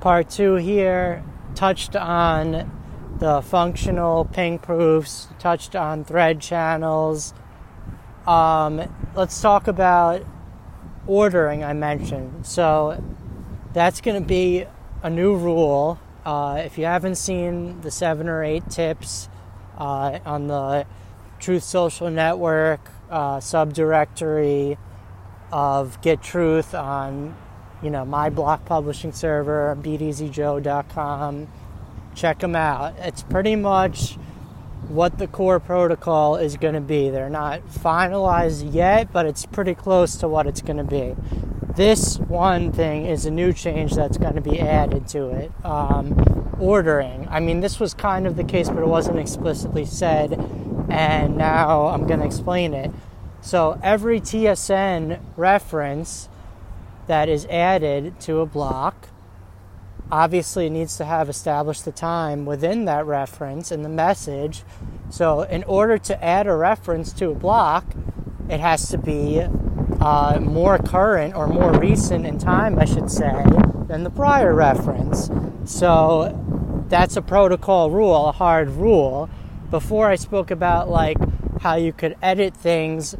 Part 2 here touched on the functional ping proofs, touched on thread channels. Let's talk about ordering I mentioned. So that's going to be a new rule. If you haven't seen the 7 or 8 tips on the Truth Social Network subdirectory of Get Truth on, my block publishing server, beateasyjoe.com, check them out. It's pretty much what the core protocol is going to be. They're not finalized yet, but it's pretty close to what it's going to be. This one thing is a new change that's going to be added to it. Ordering. I mean, this was kind of the case, but it wasn't explicitly said, and now I'm going to explain it. So every TSN reference that is added to a block obviously needs to have established the time within that reference in the message. So in order to add a reference to a block, it has to be more current or more recent in time, I should say, than the prior reference. So that's a protocol rule, a hard rule. Before I spoke about how you could edit things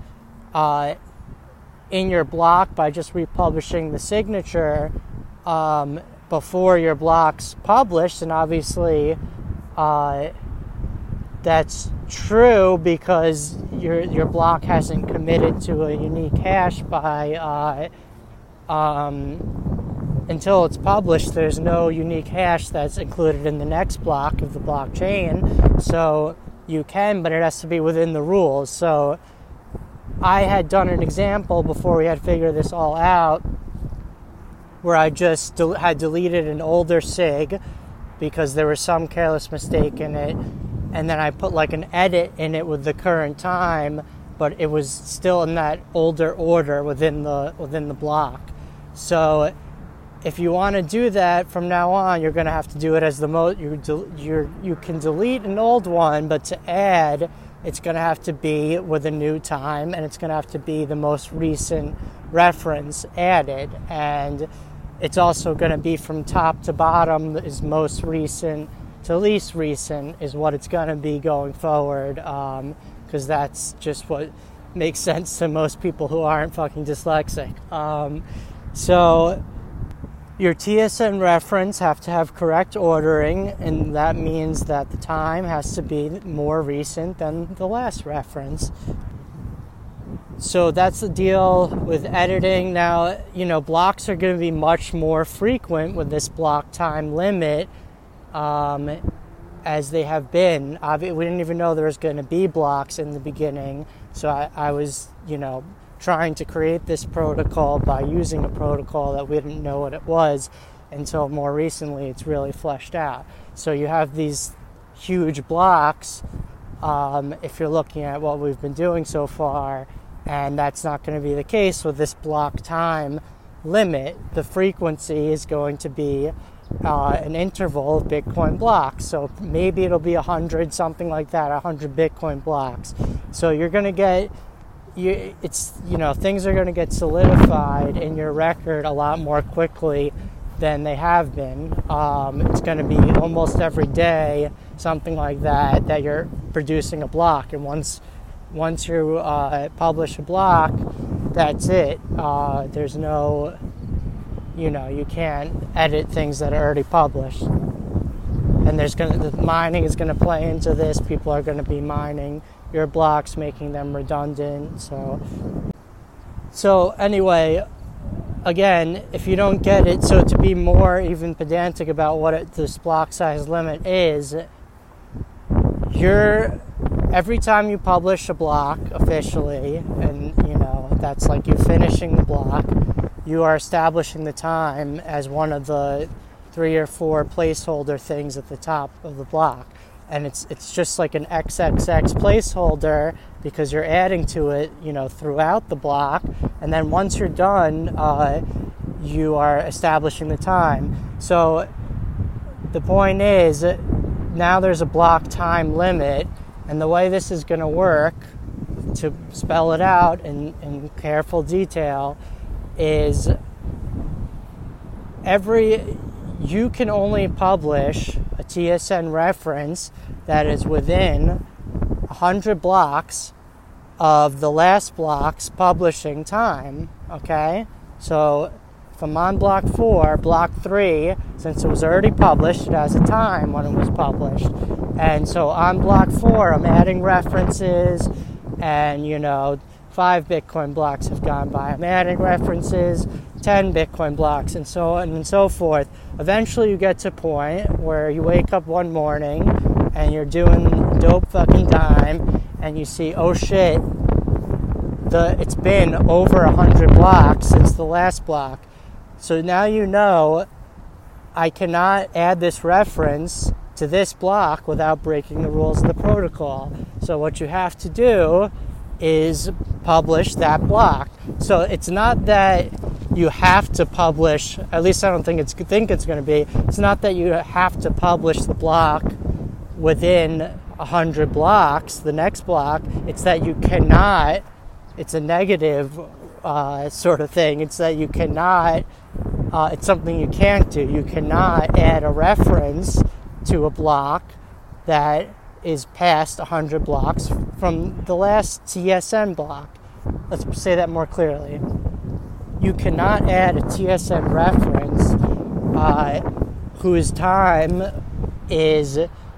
in your block by just republishing the signature before your block's published, and obviously that's true because your block hasn't committed to a unique hash by until it's published. There's no unique hash that's included in the next block of the blockchain, so you can, but it has to be within the rules. So I had done an example before we had figured this all out where I just had deleted an older SIG because there was some careless mistake in it, and then I put an edit in it with the current time, but it was still in that older order within the block. So if you want to do that from now on, you're going to have to do it as the most. You can delete an old one, but to add, it's going to have to be with a new time, and it's going to have to be the most recent reference added. And it's also going to be from top to bottom is most recent to least recent is what it's going to be going forward, because that's just what makes sense to most people who aren't fucking dyslexic. So your TSN reference have to have correct ordering, and that means that the time has to be more recent than the last reference. So that's the deal with editing. Now, blocks are going to be much more frequent with this block time limit as they have been. We didn't even know there was going to be blocks in the beginning, so I was, trying to create this protocol by using a protocol that we didn't know what it was until more recently it's really fleshed out. So you have these huge blocks if you're looking at what we've been doing so far, and that's not going to be the case with this block time limit. The frequency is going to be an interval of Bitcoin blocks. So maybe it'll be 100, something like that, 100 Bitcoin blocks. So you're going to get things are going to get solidified in your record a lot more quickly than they have been. It's going to be almost every day, something like that you're producing a block. And once you publish a block, that's it. There's no, you can't edit things that are already published. And the mining is going to play into this. People are going to be mining your blocks, making them redundant. So anyway, again, if you don't get it, so to be more even pedantic about what this block size limit is, every time you publish a block officially, and that's like you finishing the block, you are establishing the time as one of the 3 or 4 placeholder things at the top of the block. And it's just like an XXX placeholder because you're adding to it, throughout the block. And then once you're done, you are establishing the time. So the point is, now there's a block time limit, and the way this is going to work, to spell it out in careful detail, is you can only publish a TSN reference that is within 100 blocks of the last block's publishing time, okay? So if I'm on block 4, block 3, since it was already published, it has a time when it was published. And so on block 4, I'm adding references, and, 5 Bitcoin blocks have gone by. I'm adding references, 10 Bitcoin blocks, and so on and so forth. Eventually you get to a point where you wake up one morning and you're doing dope fucking time, and you see, oh shit, it's been over 100 blocks since the last block. So now you know I cannot add this reference to this block without breaking the rules of the protocol. So what you have to do is publish that block. So it's not that you have to publish, at least I don't think it's going to be, it's not that you have to publish the block within 100 blocks, the next block. It's that you cannot, it's a negative sort of thing. It's that you cannot, it's something you can't do. You cannot add a reference to a block that is past 100 blocks from the last TSN block. Let's say that more clearly. You cannot add a TSN reference whose time is...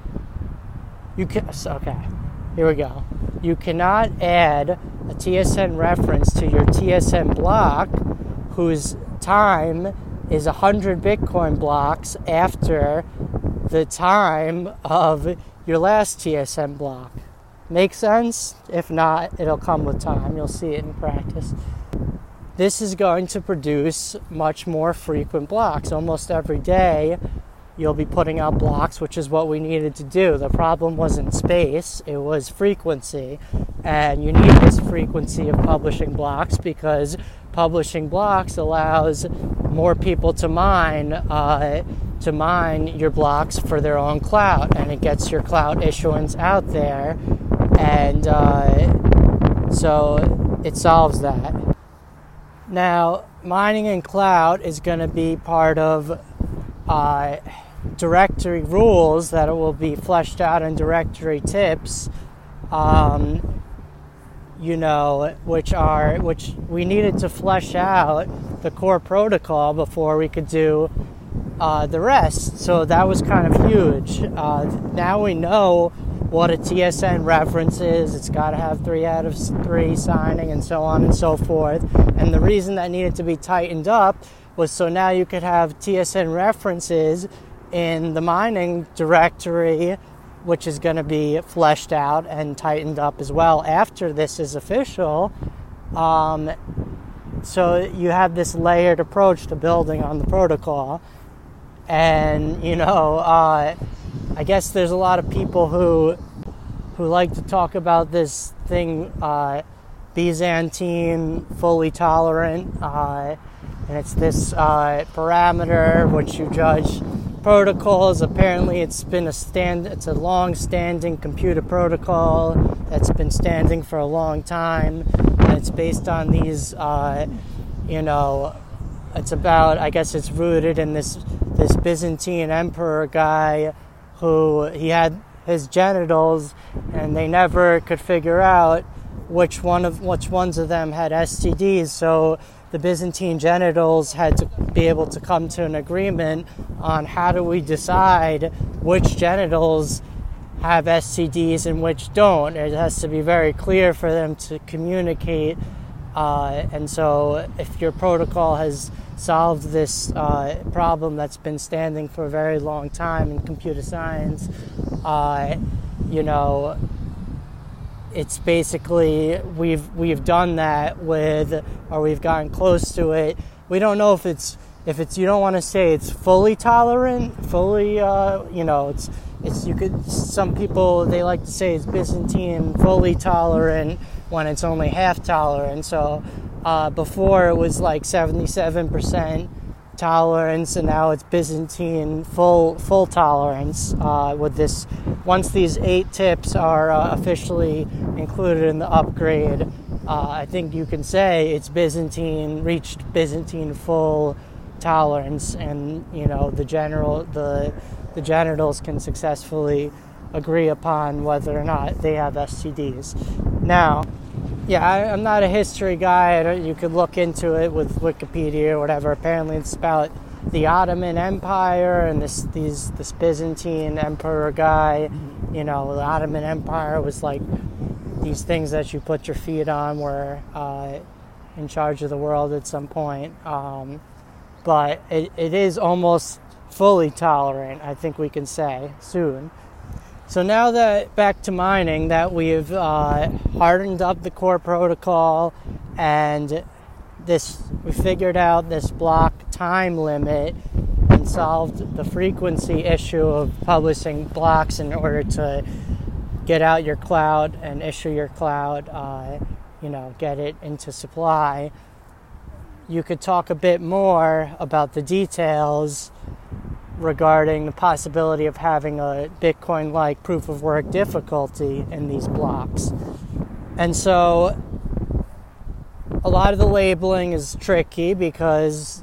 Okay, here we go. You cannot add a TSN reference to your TSN block whose time is 100 Bitcoin blocks after the time of your last TSN block. Make sense? If not, it'll come with time. You'll see it in practice. This is going to produce much more frequent blocks. Almost every day, you'll be putting out blocks, which is what we needed to do. The problem wasn't space, it was frequency. And you need this frequency of publishing blocks because publishing blocks allows more people to mine your blocks for their own clout, and it gets your clout issuance out there, and so it solves that. Now, mining in clout is going to be part of directory rules that will be fleshed out in directory tips, which we needed to flesh out the core protocol before we could do the rest. So that was kind of huge. Now we know what a TSN reference is. It's got to have 3 out of 3 signing and so on and so forth. And the reason that needed to be tightened up was so now you could have TSN references in the mining directory, which is going to be fleshed out and tightened up as well after this is official. So you have this layered approach to building on the protocol. And, I guess there's a lot of people who like to talk about this thing, Byzantine fully tolerant, and it's this parameter which you judge protocols. Apparently it's a long-standing computer protocol that's been standing for a long time, and it's based on these, it's about, I guess it's rooted in this Byzantine emperor guy who he had his genitals, and they never could figure out which ones of them had STDs. So the Byzantine genitals had to be able to come to an agreement on how do we decide which genitals have STDs and which don't. It has to be very clear for them to communicate. And so if your protocol has solved this problem that's been standing for a very long time in computer science, it's basically we've done that with, or we've gotten close to it. We don't know if it's you don't want to say it's fully tolerant, some people, they like to say it's Byzantine fully tolerant when it's only half tolerant. So before it was like 77% tolerance, and now it's Byzantine full tolerance with this. Once these 8 tips are officially included in the upgrade, I think you can say it's reached Byzantine full tolerance, and the genitals can successfully agree upon whether or not they have STDs. Now, I'm not a history guy. You could look into it with Wikipedia or whatever. Apparently, it's about the Ottoman Empire and this Byzantine emperor guy. The Ottoman Empire was like these things that you put your feet on were in charge of the world at some point. But it is almost fully tolerant, I think we can say, soon. So now that, back to mining, that we've hardened up the core protocol and we figured out this block time limit and solved the frequency issue of publishing blocks in order to get out your cloud and issue your cloud, get it into supply. You could talk a bit more about the details regarding the possibility of having a Bitcoin-like proof-of-work difficulty in these blocks. And so a lot of the labeling is tricky because,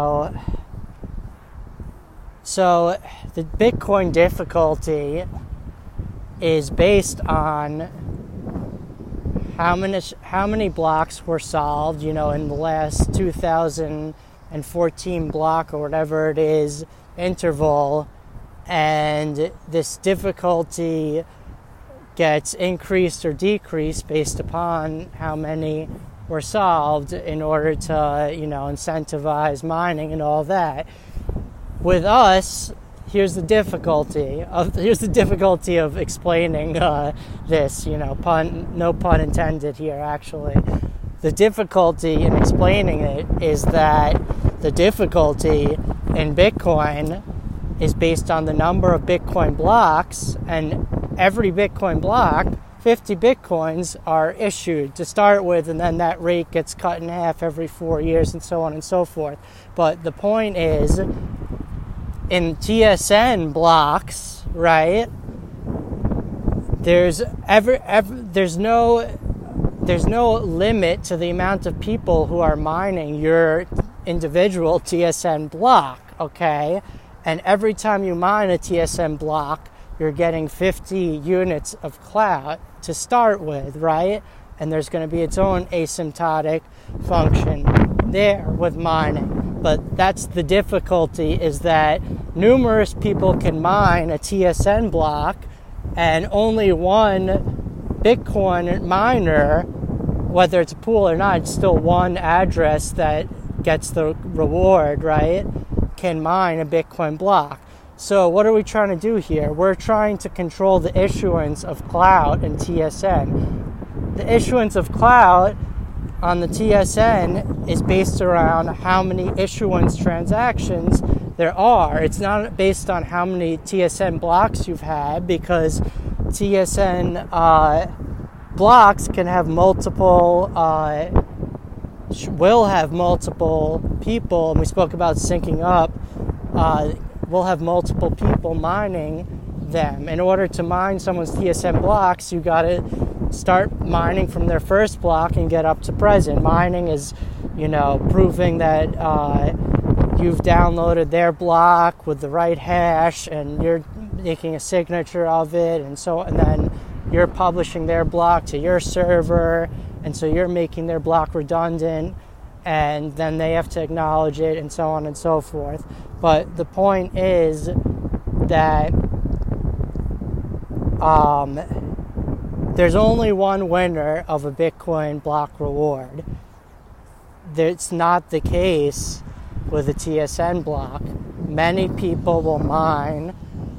so the Bitcoin difficulty is based on how many blocks were solved, in the last 2014 block or whatever it is interval, and this difficulty gets increased or decreased based upon how many were solved in order to, incentivize mining and all that. With us, here's the difficulty of explaining this, no pun intended here, actually. The difficulty in explaining it is that the difficulty in Bitcoin is based on the number of Bitcoin blocks, and every Bitcoin block, 50 Bitcoins are issued to start with, and then that rate gets cut in half every 4 years and so on and so forth. But the point is, in TSN blocks, right, there's no limit to the amount of people who are mining your individual TSN block, okay? And every time you mine a TSN block, you're getting 50 units of cloud to start with, right? And there's going to be its own asymptotic function there with mining. But that's the difficulty, is that numerous people can mine a TSN block, and only one Bitcoin miner, whether it's a pool or not, it's still one address that gets the reward, right, can mine a Bitcoin block. So what are we trying to do here? We're trying to control the issuance of cloud in TSN. The issuance of cloud on the TSN is based around how many issuance transactions there are. It's not based on how many TSN blocks you've had, because TSN blocks can have will have multiple people, and we spoke about syncing up. We'll have multiple people mining them. In order to mine someone's TSN blocks, you got to start mining from their first block and get up to present. Mining is, proving that you've downloaded their block with the right hash, and you're making a signature of it, and then you're publishing their block to your server, and so you're making their block redundant, and then they have to acknowledge it, and so on and so forth. But the point is that there's only one winner of a Bitcoin block reward. That's not the case with a TSN block. Many people will mine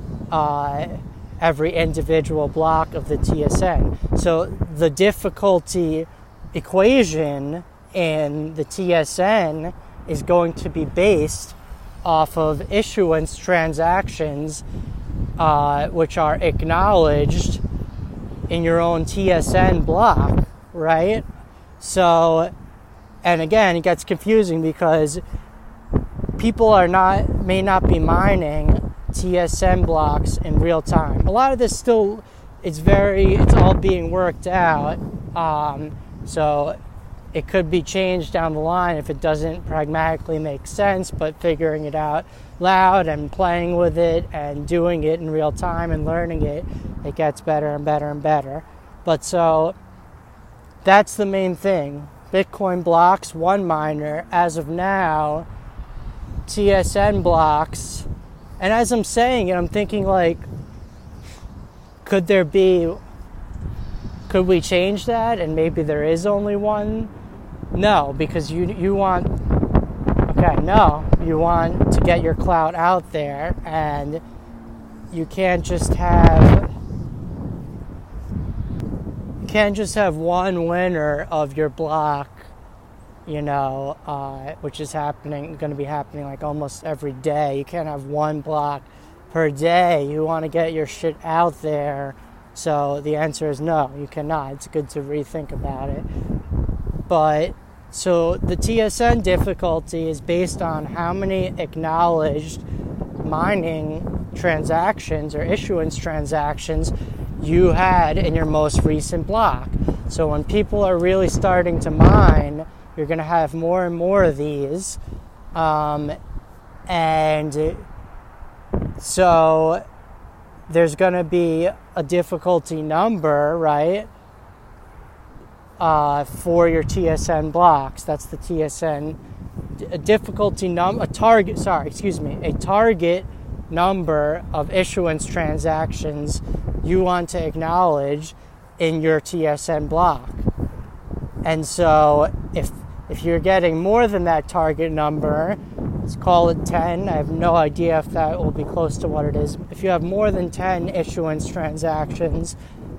every individual block of the TSN. So the difficulty equation in the TSN is going to be based off of issuance transactions, which are acknowledged in your own TSN block, right? So, and again, it gets confusing because people may not be mining TSN blocks in real time. A lot of this still, it's all being worked out. So it could be changed down the line if it doesn't pragmatically make sense, but figuring it out loud and playing with it and doing it in real time and learning it, it gets better and better and better. But so that's the main thing. Bitcoin blocks, one miner. As of now, TSN blocks. And as I'm saying it, I'm thinking like, could we change that and maybe there is only one? No, because you want to get your clout out there, and you can't just have one winner of your block, which is going to be happening like almost every day. You can't have one block per day. You want to get your shit out there. So the answer is no, you cannot. It's good to rethink about it. But so the TSN difficulty is based on how many acknowledged mining transactions or issuance transactions you had in your most recent block. So when people are really starting to mine, you're going to have more and more of these. And so there's going to be a difficulty number, right, for your TSN blocks. That's the TSN a target number of issuance transactions you want to acknowledge in your TSN block. And so if you're getting more than that target number, let's call it 10. I have no idea if that will be close to what it is. If you have more than 10 issuance transactions,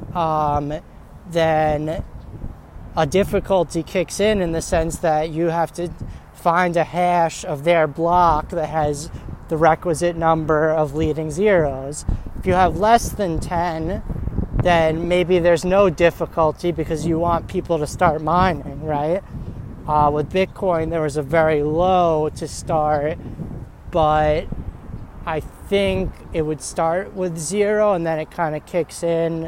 then a difficulty kicks in the sense that you have to find a hash of their block that has the requisite number of leading zeros. If you have less than 10, then maybe there's no difficulty because you want people to start mining, right? With Bitcoin, there was a very low to start, but I think it would start with 0 and then it kind of kicks in.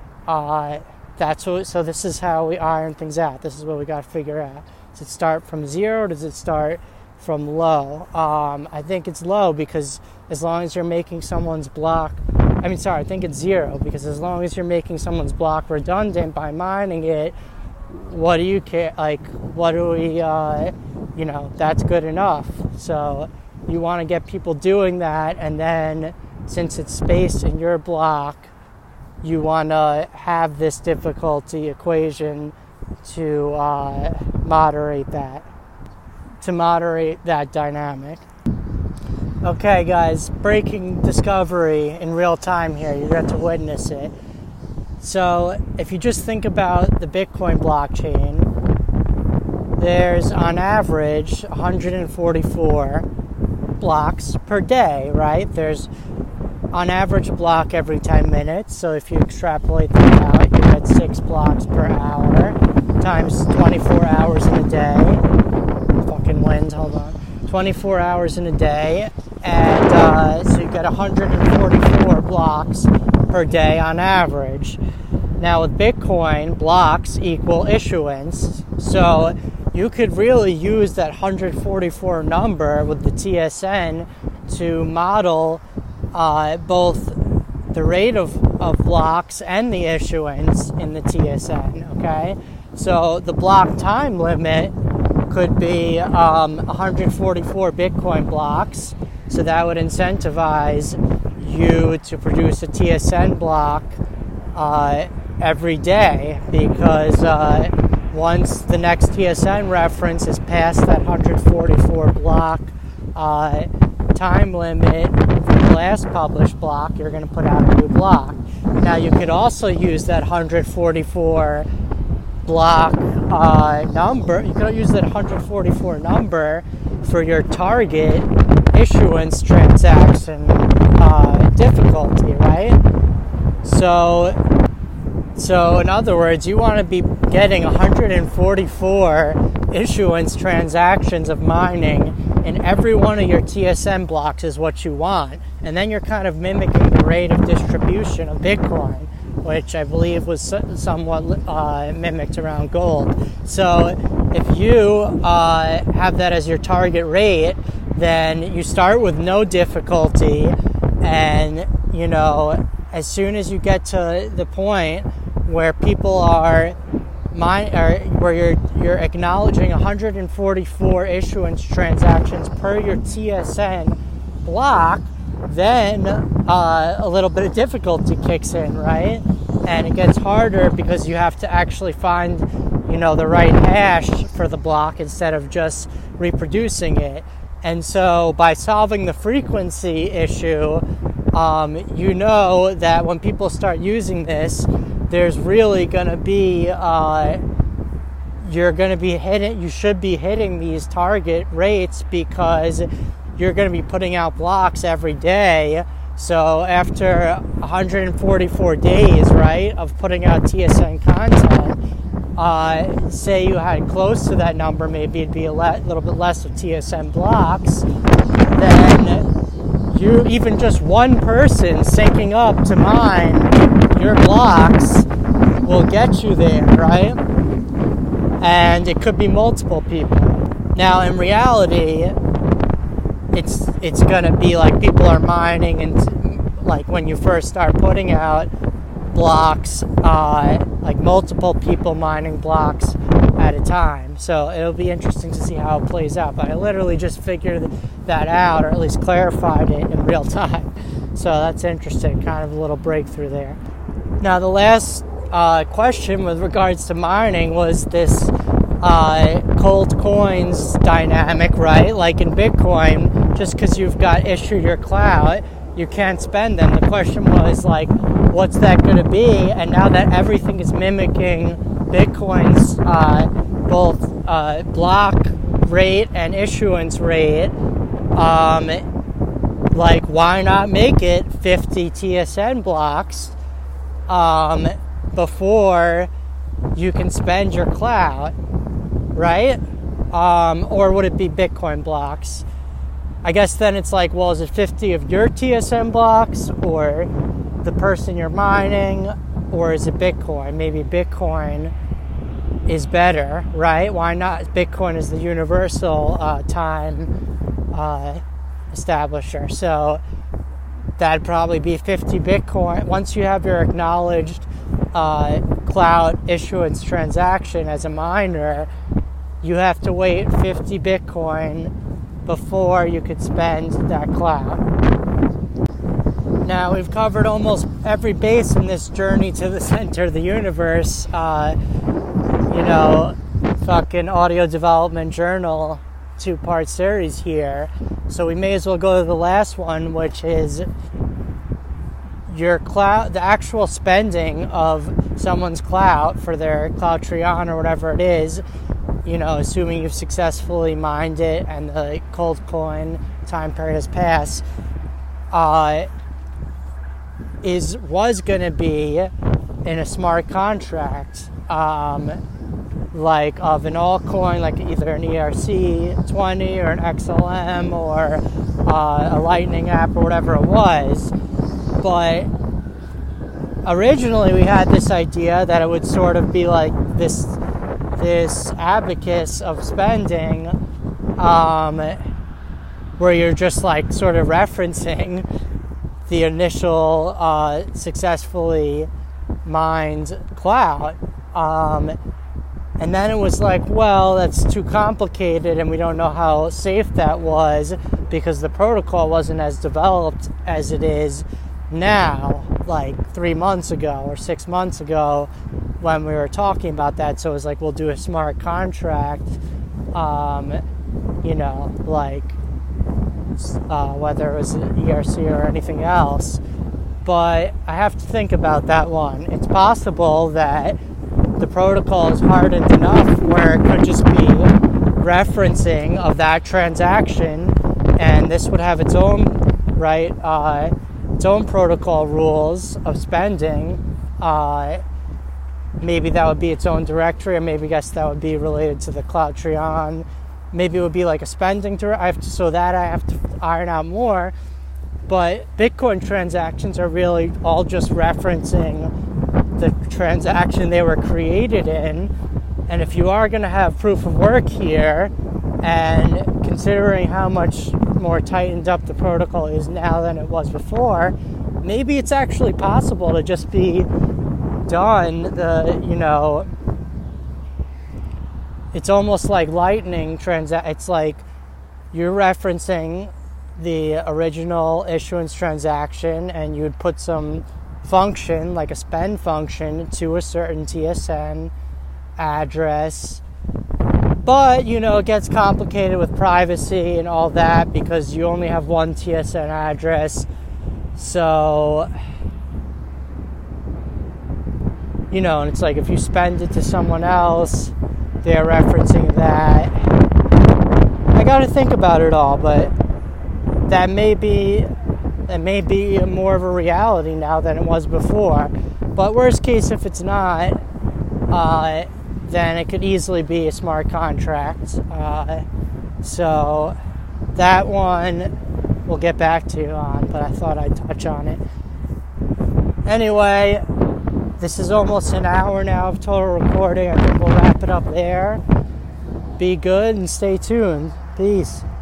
So this is how we iron things out. This is what we got to figure out. Does it start from 0 or does it start from low? I think it's low because as long as you're making someone's block, I think it's 0 because as long as you're making someone's block redundant by mining it, what do you care? Like, what do we, that's good enough. So you want to get people doing that, and then since it's spaced in your block, you want to have this difficulty equation to moderate that dynamic. Okay, guys, breaking discovery in real time here. You got to witness it. So if you just think about the Bitcoin blockchain, there's on average 144 blocks per day, right? There's on average a block every 10 minutes. So if you extrapolate that out, you get 6 blocks per hour times 24 hours in a day. Fucking wind, hold on. 24 hours in a day. And so you get 144 blocks per day on average. Now with Bitcoin, blocks equal issuance. So you could really use that 144 number with the TSN to model both the rate of blocks and the issuance in the TSN, okay? So the block time limit could be 144 Bitcoin blocks. So that would incentivize you to produce a TSN block every day, because once the next TSN reference is past that 144 block time limit for the last published block, you're going to put out a new block. Now you could also use that 144 block number. You could use that 144 number for your target issuance transaction difficulty, right? So in other words, you want to be getting 144 issuance transactions of mining in every one of your TSN blocks is what you want. And then you're kind of mimicking the rate of distribution of Bitcoin, which I believe was somewhat mimicked around gold. So if you have that as your target rate, then you start with no difficulty, and as soon as you get to the point where people are where you're acknowledging 144 issuance transactions per your TSN block, then a little bit of difficulty kicks in, right? And it gets harder because you have to actually find, the right hash for the block instead of just reproducing it. And so by solving the frequency issue, that when people start using this, there's really going to be, you should be hitting these target rates because you're going to be putting out blocks every day. So after 144 days, right, of putting out TSN content, say you had close to that number, maybe it'd be a little bit less of TSN blocks, then even just one person syncing up to mine your blocks will get you there, right? And it could be multiple people. Now, in reality, it's gonna be like people are mining, and like when you first start putting out blocks, like multiple people mining blocks at a time. So it'll be interesting to see how it plays out. But I literally just figured that out, or at least clarified it in real time. So that's interesting, kind of a little breakthrough there. Now, the last question with regards to mining was this cold coins dynamic, right? Like in Bitcoin, just because you've got issued your clout, you can't spend them. The question was like, what's that going to be? And now that everything is mimicking Bitcoin's both block rate and issuance rate, like why not make it 50 TSN blocks before you can spend your clout, right? Or would it be Bitcoin blocks? I guess then it's like, well, is it 50 of your TSN blocks or the person you're mining, or is it Bitcoin? Maybe Bitcoin is better, right? Why not? Bitcoin is the universal time establisher. So that'd probably be 50 Bitcoin. Once you have your acknowledged clout issuance transaction as a miner, you have to wait 50 Bitcoin before you could spend that clout. Now, we've covered almost every base in this journey to the center of the universe. Fucking Audio Development Journal 2-part series here. So we may as well go to the last one, which is your clout, the actual spending of someone's clout for their Cloutreon or whatever it is, assuming you've successfully mined it and the cold coin time period has passed, was going to be in a smart contract, like of an altcoin, like either an ERC20 or an XLM or a Lightning app or whatever it was. But originally we had this idea that it would sort of be like this abacus of spending, where you're just like sort of referencing the initial successfully mined clout, and then it was like, well, that's too complicated and we don't know how safe that was because the protocol wasn't as developed as it is now, like 3 months ago or 6 months ago when we were talking about that. So it was like, we'll do a smart contract, whether it was ERC or anything else. But I have to think about that one. It's possible that the protocol is hardened enough where it could just be referencing of that transaction, and this would have its own its own protocol rules of spending. Maybe that would be its own directory, or maybe I guess that would be related to the Cloutreon. Maybe it would be like a spending directory. I have to iron out more. But Bitcoin transactions are really all just referencing the transaction they were created in, And if you are going to have proof of work here, and considering how much more tightened up the protocol is now than it was before, maybe it's actually possible to just be done. It's almost like Lightning it's like you're referencing the original issuance transaction, and you would put some function, like a spend function, to a certain TSN address. But, it gets complicated with privacy and all that because you only have one TSN address. So, and it's like if you spend it to someone else, they're referencing that. I got to think about it all, but that may be more of a reality now than it was before. But worst case, if it's not, then it could easily be a smart contract. So that one we'll get back to you on, but I thought I'd touch on it. Anyway, this is almost an hour now of total recording. I think we'll wrap it up there. Be good and stay tuned. Peace.